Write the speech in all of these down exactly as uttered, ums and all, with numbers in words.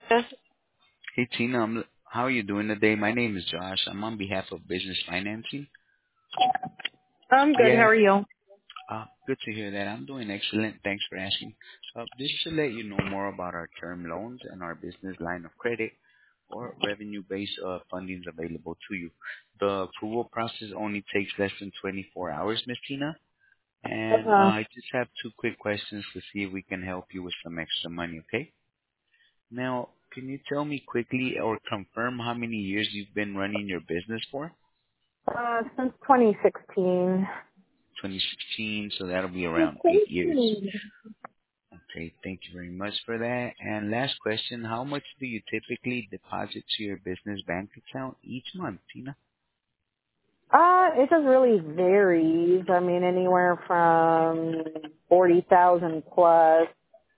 Yes, Hey Tina, I'm, how are you doing today? My name is Josh. I'm on behalf of Business Financing. I'm good. How Yeah, are you? uh, good to hear that. I'm doing excellent. Thanks for asking. Uh, this should let you know more about our term loans and our business line of credit or revenue-based uh, fundings available to you. The approval process only takes less than twenty-four hours, Miss Tina. And uh, Uh, I just have two quick questions to see if we can help you with some extra money, okay? Now, can you tell me quickly or confirm how many years you've been running your business for? uh, since twenty sixteen. twenty sixteen, so that'll be around eight years. Mhm. Okay, thank you very much for that. And last question, how much do you typically deposit to your business bank account each month, Tina? Uh, it just really varies. I mean, anywhere from forty thousand plus.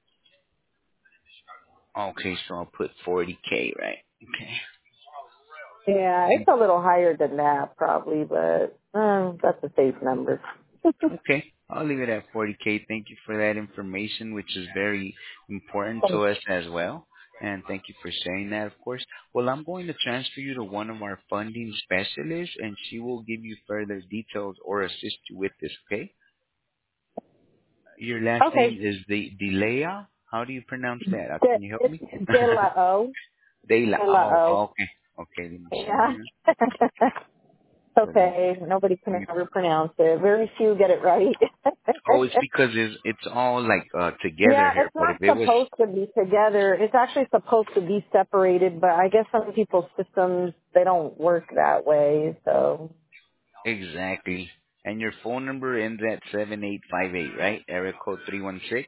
Okay, so I'll put forty K, right? Okay. Yeah, it's a little higher than that probably, but uh, that's a safe number. Okay, I'll leave it at forty K. Thank you for that information, which is very important to us as well. And thank you for sharing that, of course. Well, I'm going to transfer you to one of our funding specialists, and she will give you further details or assist you with this, okay? Your last name Okay. is De Delea? How do you pronounce that? Uh, De, Can you help it's me? De La O. Dela. De La Oh, O. okay. Okay, let me see Yeah. here. Let me, Okay. Nobody let can me, ever pronounce it. Very few get it right. oh, it's because it's, it's all like uh together Yeah, here. it's But not if it was supposed to be together. It's actually supposed to be separated, but I guess some people's systems, they don't work that way. So, exactly, and your phone number ends at seven eight five eight, right? Area code three one six.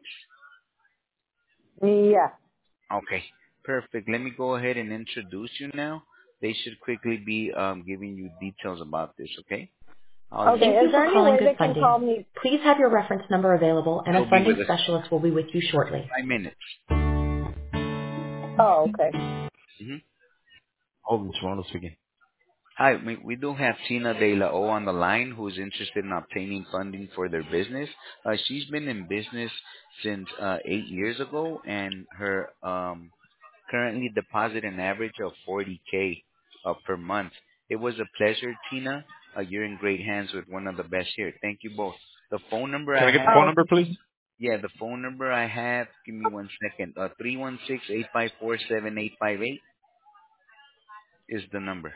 yeah. Okay, perfect. Let me go ahead and introduce you now. They should quickly be um giving you details about this. Okay. I'll Okay, leave. Thank is you there for any calling way Good they can Funding. call me? Please have your reference number available, and a He'll be with funding us specialist will be with you shortly. five minutes. Oh, okay. Mm-hmm. Oh, it's Ronald speaking. Hi, we, we do have Tina De La O on the line who's interested in obtaining funding for their business. Uh, she's been in business since uh, eight years ago, and her um, currently deposit an average of forty K uh, per month. It was a pleasure, Tina. Uh, you're in great hands with one of the best here. Thank you both. The phone number Can I I get the phone have, Oh, number, please? yeah, the phone number I have, give me one second. Uh, three one six, eight five four, seven eight five eight is the number.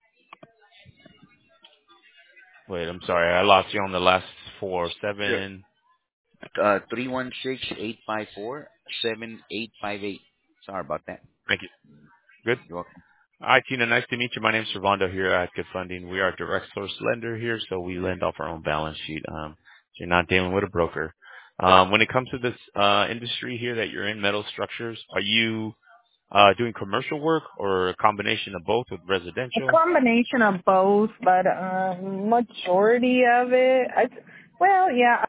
Wait, I'm sorry. I lost you on the last four. Sure. Seven. Uh, three one six, eight five four, seven eight five eight. Sorry about that. Thank you. Good. You're welcome. Hi, Tina. Nice to meet you. My name's Servando here at Good Funding. We are a direct source lender here, so we lend off our own balance sheet. Um, so you're not dealing with a broker. Um, when it comes to this uh, industry here that you're in, metal structures, are you uh, doing commercial work or a combination of both with a residential? combination of both, but um, majority of it, I, well, yeah,